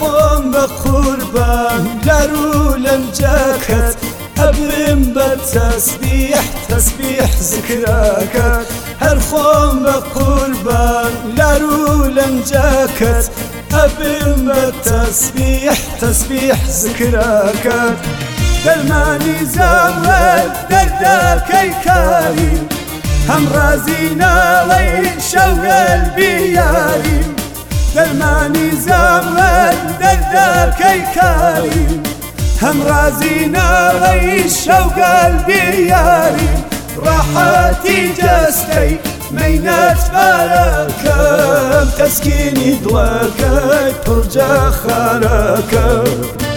خۆم بە قوربان لار و لەنجەکەت ئەبرم بە تەسبیح تەسبیح زکرەکەت هەر خۆم بە قوربان لار و لەنجەکەت ئەبرم بە تەسبیح تەسبیح زکرەکەت دەرمانی زەوەل دەردەکەی کاریم هەم ڕازی ناڵەی شەوگەلبی یاریم دەرمانی زەوەل دەردەکەی کاریم هەم ڕازی ناڵەی شەوگەلبی یاریم ڕاحەتی جەستەی مەینەت بارەکەم تەسکینی دڵەکەی پڕجە خارەکەم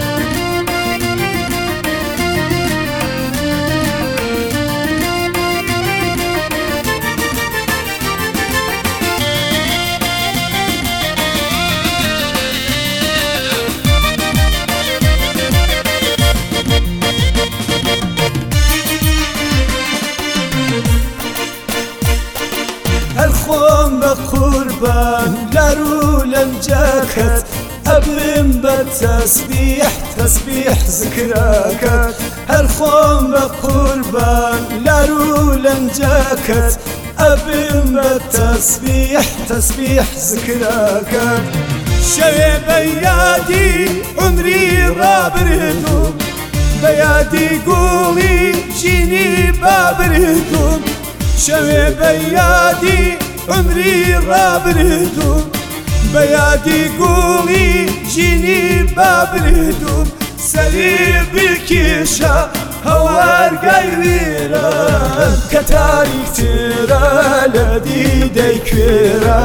هەر خۆم بە قوربان لار و لەنجەکەت ئەبرم بە تەسبیح تەسبیح زکرەکەت هەر خۆم بە قوربان لار و لەنجەکەت ئەبرم بە تەسبیح تەسبیح زکرەکەت شەوێ بە یادی عمری ڕابردوم بە یادی گوڵی ژینی بابردوم شەوێ بە یادی عمری ڕابردوم بە یادی گوڵی ژینی بابردوم سەری بکێشە هەوارگای وێرە کە تاریکترە لە دیدەی کوێرە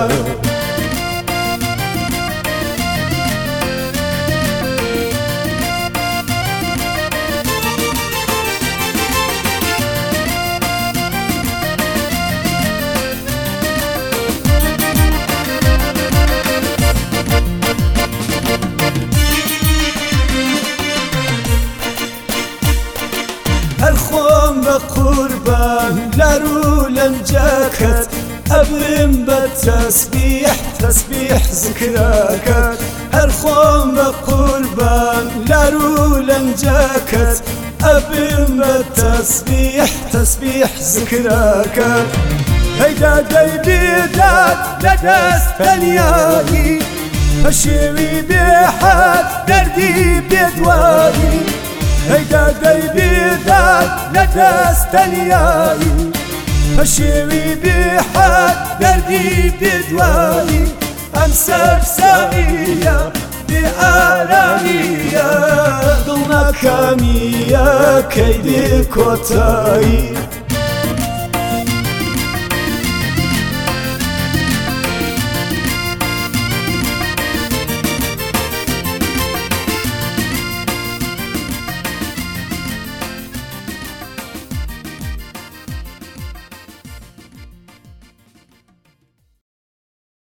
هەر خۆم بە قوربان لار و لەنجەکەت ئەبرم بە تەسبیح تەسبیح زکرەکەت هەر خۆم بە قوربان لار و لەنجەکەت ئەبرم بە تەسبیح تەسبیح زکرەکەت هەیدا دەی بێداد لە دەست تەنیایی بە شێوی بێحەد دەردی بێدوایی هەیدا دەی بێداد لە دەست تەنیایی بە شێوی بێحەد دەردی بێدوایی ئەم سەرسامیە بێئارامیە دڵ ناکامیە کەیدی کۆتایی